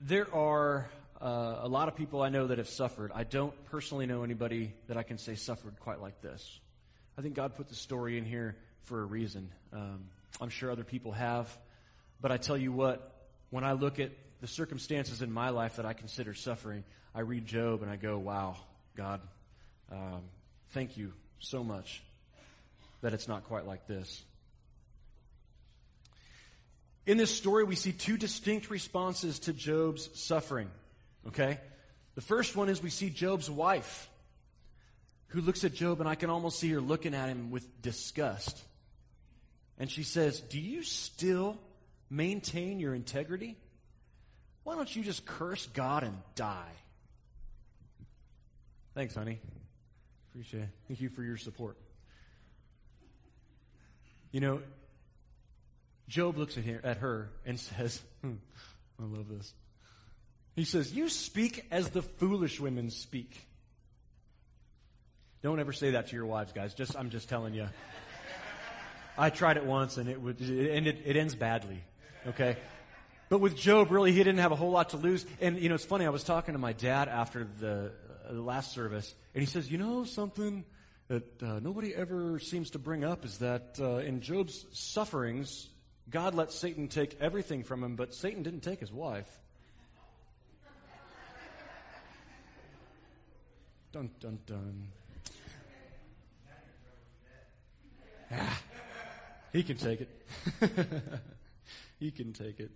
There are a lot of people I know that have suffered. I don't personally know anybody that I can say suffered quite like this. I think God put the story in here for a reason. I'm sure other people have. But I tell you what, when I look at the circumstances in my life that I consider suffering, I read Job and I go, wow, God, thank you so much that it's not quite like this. In this story, we see two distinct responses to Job's suffering. Okay? The first one is we see Job's wife, who looks at Job, and I can almost see her looking at him with disgust. And she says, "Do you still maintain your integrity? Why don't you just curse God and die?" Thanks, honey. Appreciate it. Thank you for your support. You know, Job looks at her and says, I love this. He says, "You speak as the foolish women speak." Don't ever say that to your wives, guys. I'm just telling you. I tried it once and it ends badly. Okay? But with Job, really, he didn't have a whole lot to lose. And, you know, it's funny, I was talking to my dad after the last service, and he says, you know something that nobody ever seems to bring up is that in Job's sufferings, God let Satan take everything from him, but Satan didn't take his wife. Dun, dun, dun. He can take it. He can take it.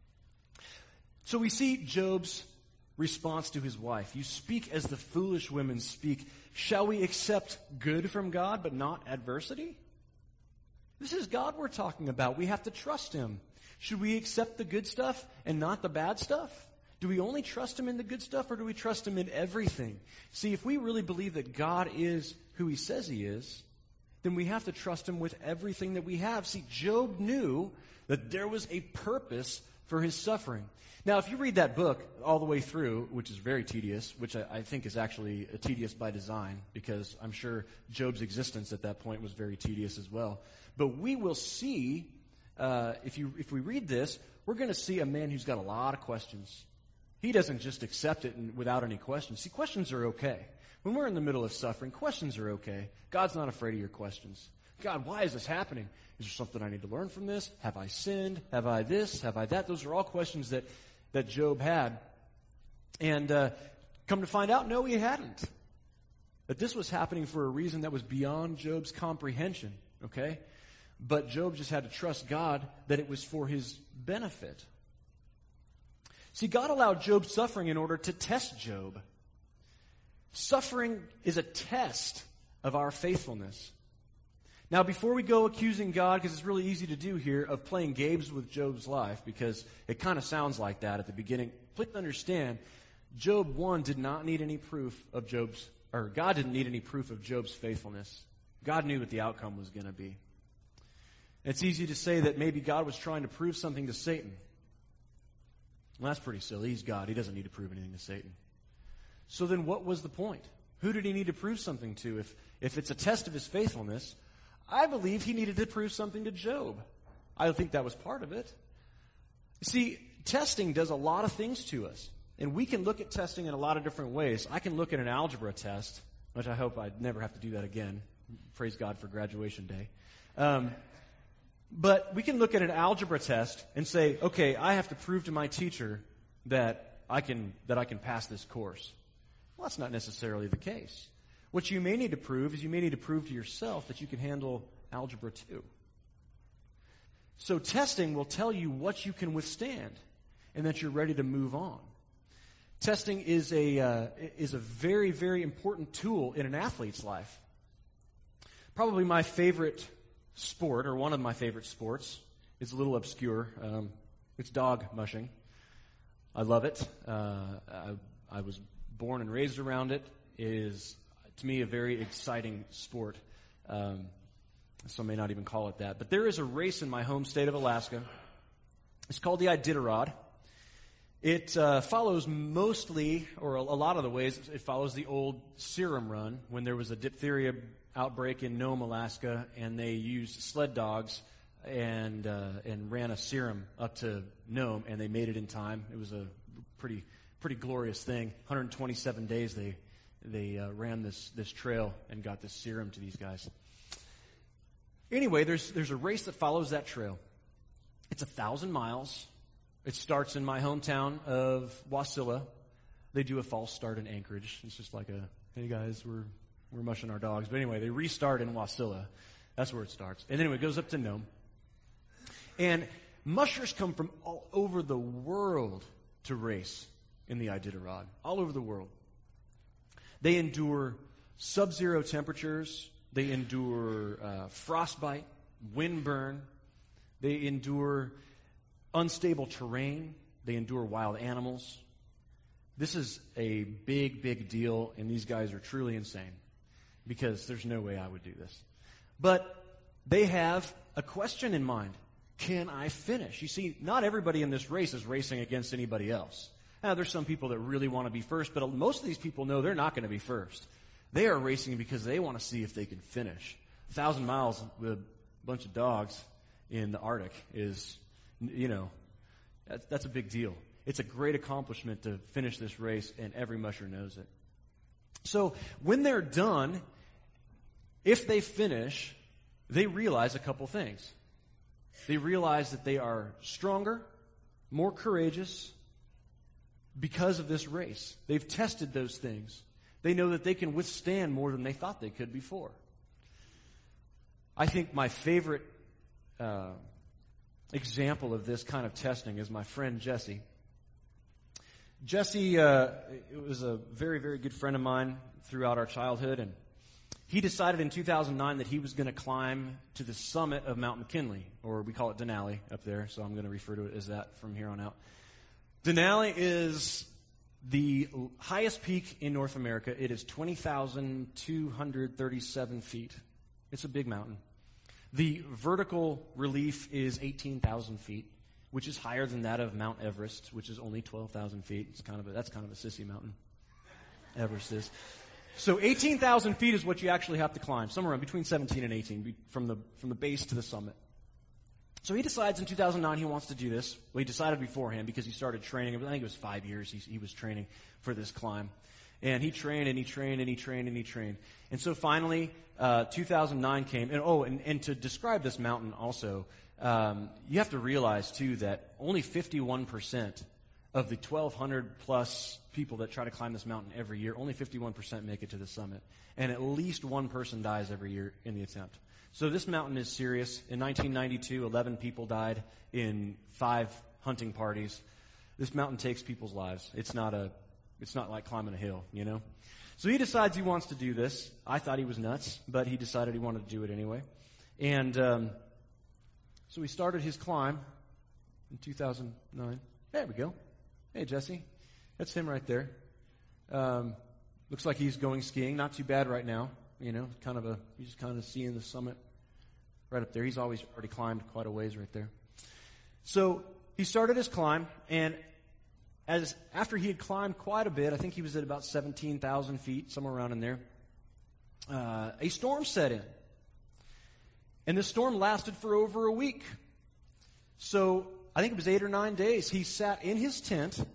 So we see Job's response to his wife. "You speak as the foolish women speak. Shall we accept good from God, but not adversity?" This is God we're talking about. We have to trust Him. Should we accept the good stuff and not the bad stuff? Do we only trust Him in the good stuff, or do we trust Him in everything? See, if we really believe that God is who He says He is, then we have to trust Him with everything that we have. See, Job knew that there was a purpose for his suffering. Now, if you read that book all the way through, which is very tedious, which I think is actually tedious by design, because I'm sure Job's existence at that point was very tedious as well. But we will see, if we read this, we're going to see a man who's got a lot of questions. He doesn't just accept it without any questions. See, questions are okay. When we're in the middle of suffering, questions are okay. God's not afraid of your questions. God, why is this happening? Is there something I need to learn from this? Have I sinned? Have I this? Have I that? Those are all questions that Job had. And come to find out, no, he hadn't. That this was happening for a reason that was beyond Job's comprehension, okay? But Job just had to trust God that it was for his benefit. See, God allowed Job's suffering in order to test Job. Suffering is a test of our faithfulness. Now, before we go accusing God, because it's really easy to do here, of playing games with Job's life, because it kind of sounds like that at the beginning, please understand, Job 1 did not need any proof of God didn't need any proof of Job's faithfulness. God knew what the outcome was going to be. It's easy to say that maybe God was trying to prove something to Satan. Well, that's pretty silly. He's God. He doesn't need to prove anything to Satan. So then what was the point? Who did he need to prove something to? If it's a test of his faithfulness, I believe he needed to prove something to Job. I think that was part of it. You see, testing does a lot of things to us. And we can look at testing in a lot of different ways. I can look at an algebra test, which I hope I'd never have to do that again. Praise God for graduation day. But we can look at an algebra test and say, okay, I have to prove to my teacher that I can pass this course. Well, that's not necessarily the case. What you may need to prove is you may need to prove to yourself that you can handle Algebra 2. So testing will tell you what you can withstand and that you're ready to move on. Testing is a very, very important tool in an athlete's life. Probably my favorite sport, or one of my favorite sports, is a little obscure. It's dog mushing. I love it. I was born and raised around it. It is, to me, a very exciting sport. Some may not even call it that. But there is a race in my home state of Alaska. It's called the Iditarod. It follows mostly, or a lot of the ways, it follows the old Serum Run, when there was a diphtheria outbreak in Nome, Alaska, and they used sled dogs and ran a serum up to Nome, and they made it in time. It was a pretty glorious thing. 127 days they ran this trail and got this serum to these guys. Anyway, there's a race that follows that trail. It's 1,000 miles. It starts in my hometown of Wasilla. They do a false start in Anchorage. It's just like hey guys, we're mushing our dogs. But anyway, they restart in Wasilla. That's where it starts. And anyway, it goes up to Nome. And mushers come from all over the world to race in the Iditarod. All over the world. They endure sub-zero temperatures. They endure frostbite, windburn. They endure unstable terrain. They endure wild animals. This is a big, big deal, and these guys are truly insane because there's no way I would do this. But they have a question in mind. Can I finish? You see, not everybody in this race is racing against anybody else. Now, there's some people that really want to be first, but most of these people know they're not going to be first. They are racing because they want to see if they can finish. 1,000 miles with a bunch of dogs in the Arctic is, that's a big deal. It's a great accomplishment to finish this race, and every musher knows it. So when they're done, if they finish, they realize a couple things. They realize that they are stronger, more courageous because of this race. They've tested those things. They know that they can withstand more than they thought they could before. I think my favorite example of this kind of testing is my friend Jesse. Jesse was a very, very good friend of mine throughout our childhood, and he decided in 2009 that he was going to climb to the summit of Mount McKinley, or we call it Denali up there, so I'm going to refer to it as that from here on out. Denali is the highest peak in North America. It is 20,237 feet. It's a big mountain. The vertical relief is 18,000 feet, which is higher than that of Mount Everest, which is only 12,000 feet. That's kind of a sissy mountain. Everest is. So 18,000 feet is what you actually have to climb, somewhere around between 17 and 18, from the base to the summit. So he decides in 2009 he wants to do this. Well, he decided beforehand because he started training. I think it was 5 years he was training for this climb. And he trained and he trained and he trained and he trained. And so finally, 2009 came. And to describe this mountain also, you have to realize, too, that only 51% of the 1,200 plus people that try to climb this mountain every year, only 51% make it to the summit. And at least one person dies every year in the attempt. So this mountain is serious. In 1992, 11 people died in 5 hunting parties. This mountain takes people's lives. It's not like climbing a hill, So he decides he wants to do this. I thought he was nuts, but he decided he wanted to do it anyway. And so he started his climb in 2009. There we go. Hey, Jesse. That's him right there. Looks like he's going skiing. Not too bad right now. He's just kind of seeing the summit right up there. He's already climbed quite a ways right there. So he started his climb, and after he had climbed quite a bit, I think he was at about 17,000 feet, somewhere around in there, a storm set in. And this storm lasted for over a week. So I think it was 8 or 9 days. He sat in his tent.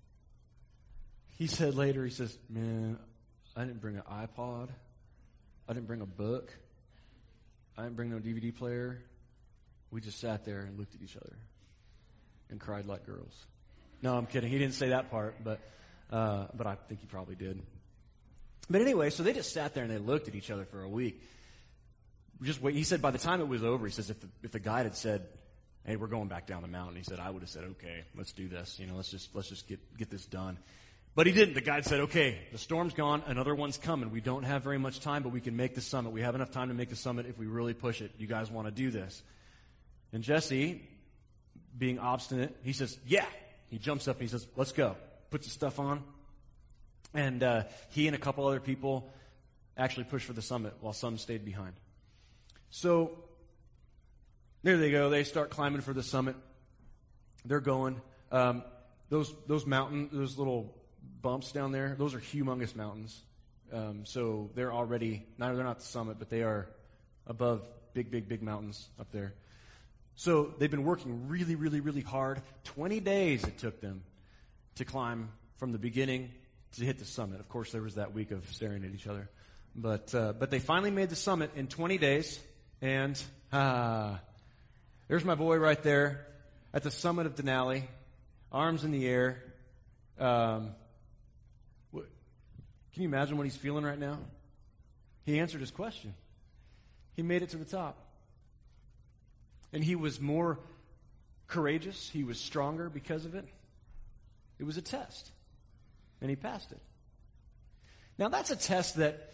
He said later, man, I didn't bring an iPod. I didn't bring a book. I didn't bring no DVD player. We just sat there and looked at each other and cried like girls. No, I'm kidding. He didn't say that part, but I think he probably did. But anyway, so they just sat there and they looked at each other for a week. Just wait. He said by the time it was over, he says if the guide had said, "Hey, we're going back down the mountain," he said, I would have said, "Okay, let's do this. Let's just get this done." But he didn't. The guide said, "Okay, the storm's gone. Another one's coming. We don't have very much time, but we can make the summit. We have enough time to make the summit if we really push it. You guys want to do this?" And Jesse, being obstinate, he says, "Yeah." He jumps up and he says, "Let's go." Puts the stuff on. And he and a couple other people actually pushed for the summit while some stayed behind. So there they go. They start climbing for the summit. They're going. Those little bumps down there, those are humongous mountains. So they're not the summit, but they are above big mountains up there. So they've been working really, really, really hard. 20 days it took them to climb from the beginning to hit the summit. Of course, there was that week of staring at each other. But they finally made the summit in 20 days, and there's my boy right there at the summit of Denali, arms in the air. Can you imagine what he's feeling right now? He answered his question. He made it to the top. And he was more courageous. He was stronger because of it. It was a test. And he passed it. Now that's a test that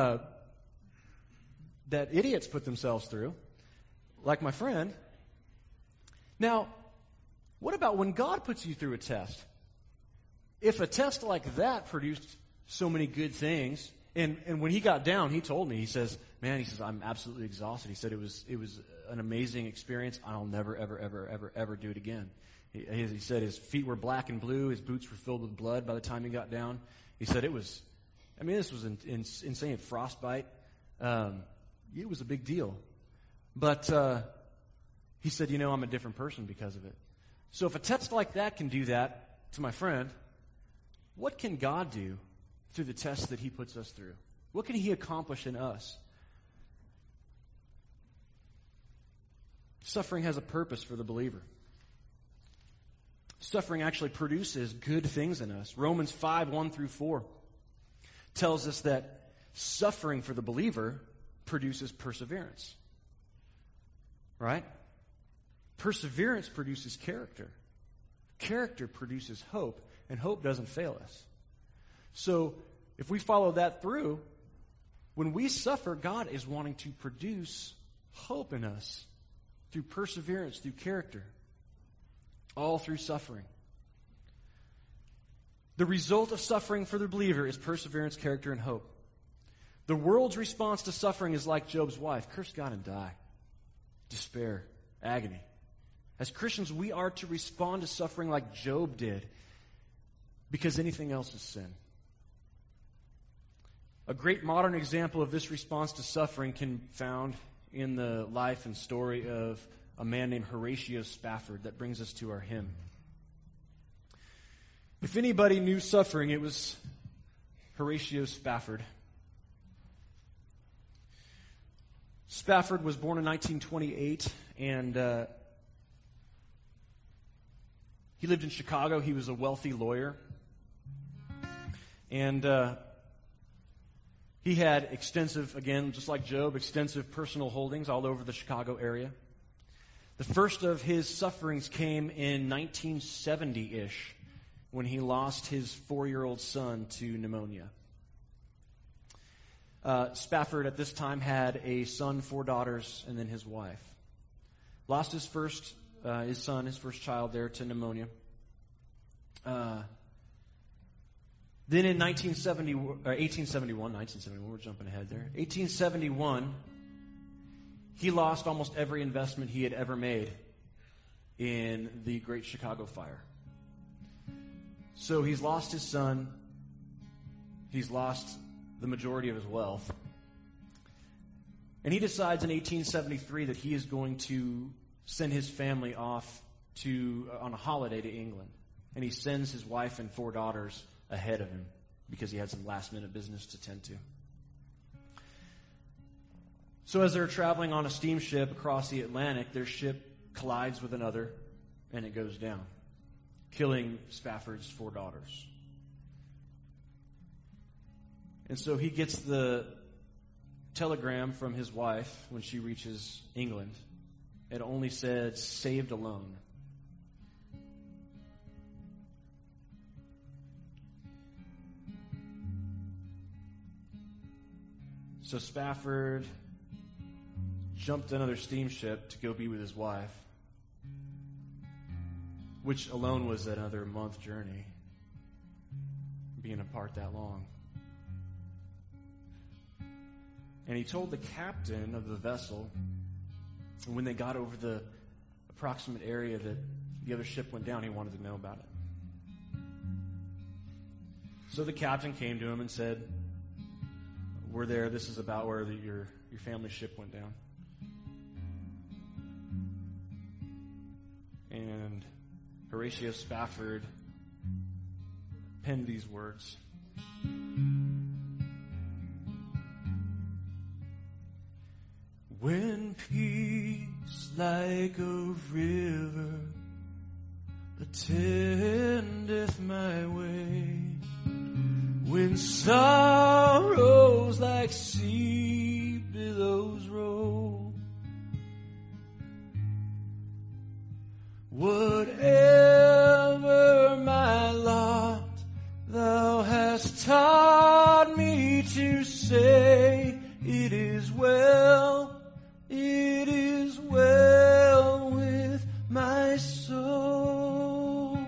idiots put themselves through, like my friend. Now, what about when God puts you through a test? If a test like that produced so many good things, and when he got down, he told me, he says, I'm absolutely exhausted. He said it was an amazing experience. I'll never, ever do it again. He said his feet were black and blue. His boots were filled with blood by the time he got down. He said this was insane. Frostbite. It was a big deal. But he said, I'm a different person because of it. So if a test like that can do that to my friend, what can God do through the tests that he puts us through? What can he accomplish in us? Suffering has a purpose for the believer. Suffering actually produces good things in us. Romans 5:1-4 tells us that suffering for the believer produces perseverance. Right? Perseverance produces character. Character produces hope, and hope doesn't fail us. So, if we follow that through, when we suffer, God is wanting to produce hope in us through perseverance, through character, all through suffering. The result of suffering for the believer is perseverance, character, and hope. The world's response to suffering is like Job's wife: curse God and die. Despair, agony. As Christians, we are to respond to suffering like Job did, because anything else is sin. A great modern example of this response to suffering can be found in the life and story of a man named Horatio Spafford that brings us to our hymn. If anybody knew suffering, it was Horatio Spafford. Spafford was born in 1928, and he lived in Chicago. He was a wealthy lawyer. And he had extensive, again, just like Job, extensive personal holdings all over the Chicago area. The first of his sufferings came in 1970-ish, when he lost his 4-year-old son to pneumonia. Spafford at this time had a son, 4 daughters, and then his wife. Lost his first child there to pneumonia. Then in 1871, we're jumping ahead there. 1871, he lost almost every investment he had ever made in the Great Chicago Fire. So he's lost his son. He's lost the majority of his wealth. And he decides in 1873 that he is going to send his family off on a holiday to England. And he sends his wife and 4 daughters ahead of him because he had some last-minute business to tend to. So as they're traveling on a steamship across the Atlantic, their ship collides with another, and it goes down, killing Spafford's 4 daughters. And so he gets the telegram from his wife when she reaches England. It only said, "saved alone." So Spafford jumped another steamship to go be with his wife, which alone was another month journey, being apart that long. And he told the captain of the vessel, when they got over the approximate area that the other ship went down, he wanted to know about it. So the captain came to him and said, "We're there. This is about where your family ship went down." And Horatio Spafford penned these words. When peace like a river attendeth my way, when sorrows like sea billows roll, whatever my lot, thou hast taught me to say, it is well with my soul.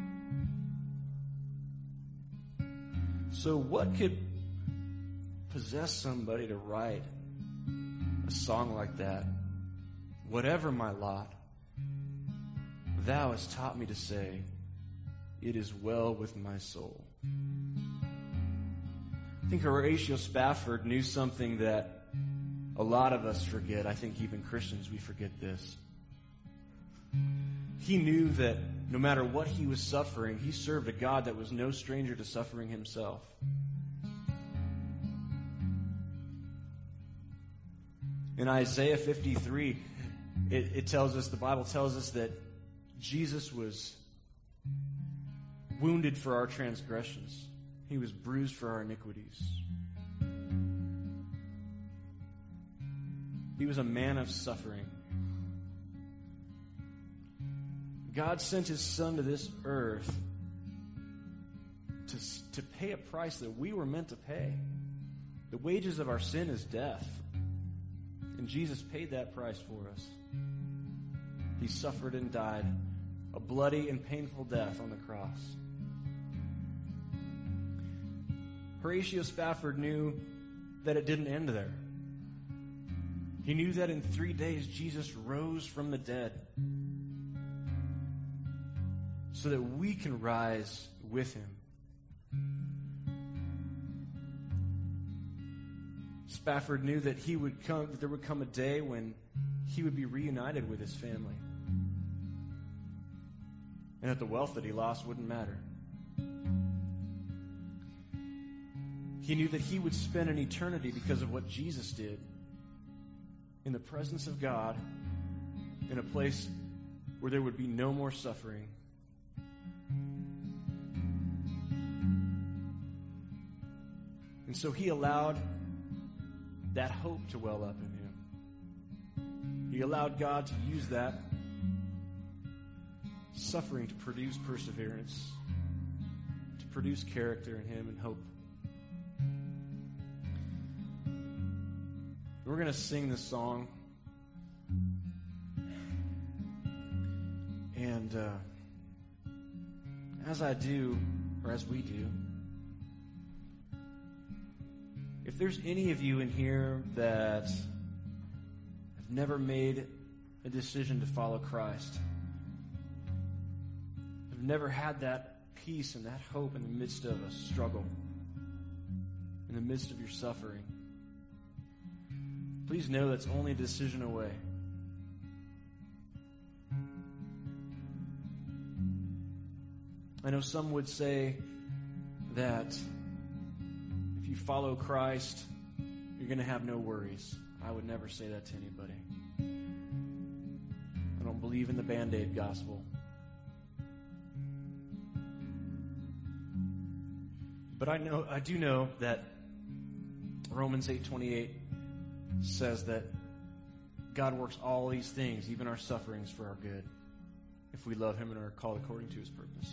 So what could possess somebody to write a song like that? Whatever my lot, thou hast taught me to say, it is well with my soul. I think Horatio Spafford knew something that a lot of us forget. I think even Christians, we forget this. He knew that no matter what he was suffering, he served a God that was no stranger to suffering himself. In Isaiah 53, it tells us, the Bible tells us that Jesus was wounded for our transgressions. He was bruised for our iniquities. He was a man of suffering. God sent his Son to this earth to pay a price that we were meant to pay. The wages of our sin is death. And Jesus paid that price for us. He suffered and died a bloody and painful death on the cross. Horatio Spafford knew that it didn't end there. He knew that in 3 days Jesus rose from the dead so that we can rise with him. Spafford knew that there would come a day when he would be reunited with his family, and that the wealth that he lost wouldn't matter. He knew that he would spend an eternity because of what Jesus did in the presence of God in a place where there would be no more suffering. And so he allowed that hope to well up in him. He allowed God to use that suffering to produce perseverance, to produce character in him and hope. We're going to sing this song. And as I do, or as we do, if there's any of you in here that have never made a decision to follow Christ, have never had that peace and that hope in the midst of a struggle, in the midst of your suffering, please know that's only a decision away. I know some would say that if you follow Christ, you're going to have no worries. I would never say that to anybody. I don't believe in the Band-Aid gospel. But I do know that Romans 8:28 says that God works all these things, even our sufferings, for our good, if we love him and are called according to his purpose.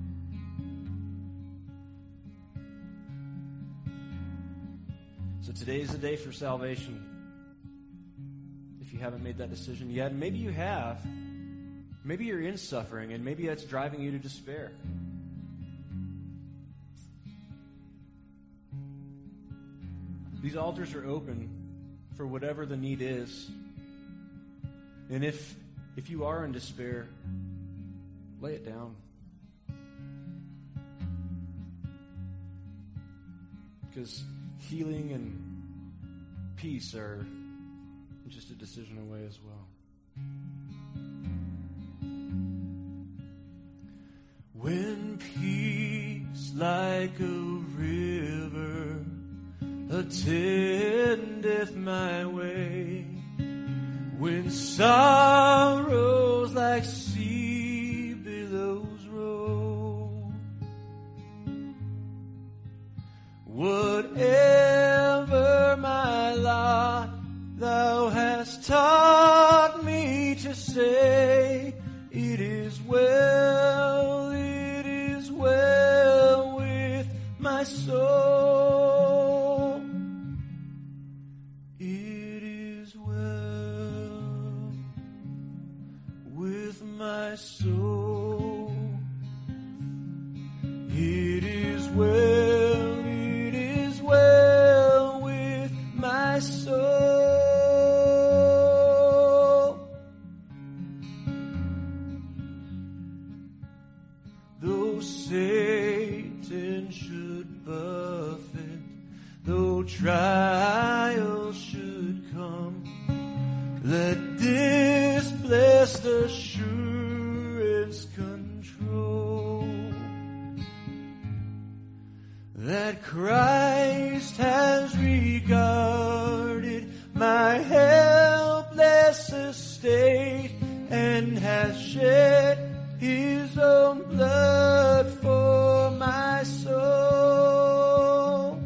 So today is the day for salvation. If you haven't made that decision yet, maybe you have. Maybe you're in suffering, and maybe that's driving you to despair. These altars are open for whatever the need is. And if you are in despair, lay it down. Because healing and peace are just a decision away as well. When peace like a river attendeth my way, when sorrows like sea billows roll. Whatever my lot, thou hast taught me to say, it is well with my soul. It is well with my soul. It is well with my soul. Though Satan should buffet, though trials should come, let this blessed assurance control, that Christ has regarded my helpless estate and has shed his own blood for my soul.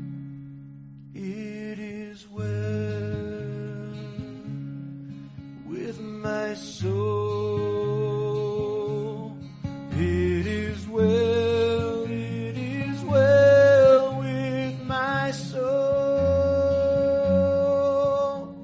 It is well with my soul. It is well with my soul.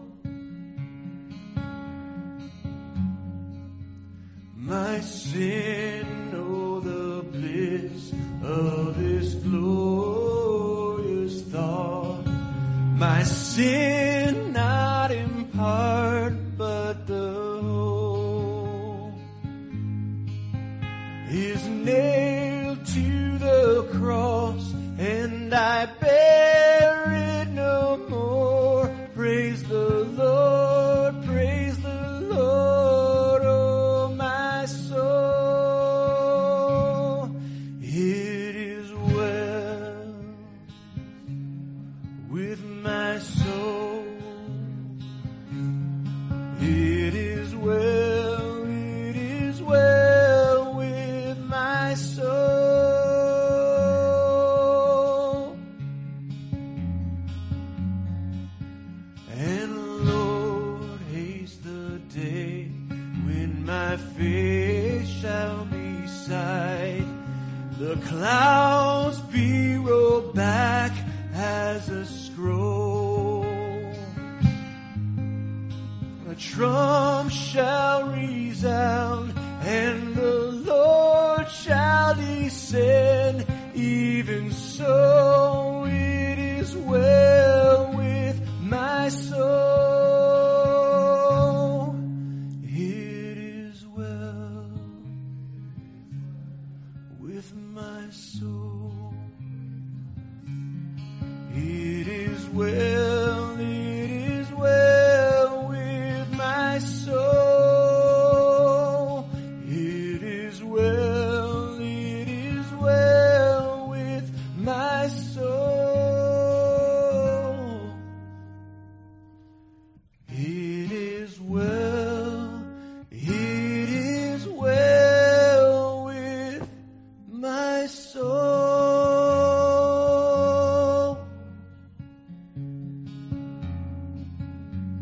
My sin, oh, the bliss of this glorious thought. My sin, not in part, but the whole, is nailed to the cross, and I bear it no more. Praise the Lord, praise the Lord, oh my soul. It is well with my soul. It is well with my soul. And Lord, haste the day when my face shall be sight, the clouds be rolled back as a scroll, a trump shall resound, and the Lord shall descend. Even so, it is well with my soul. It is well with my soul. It is well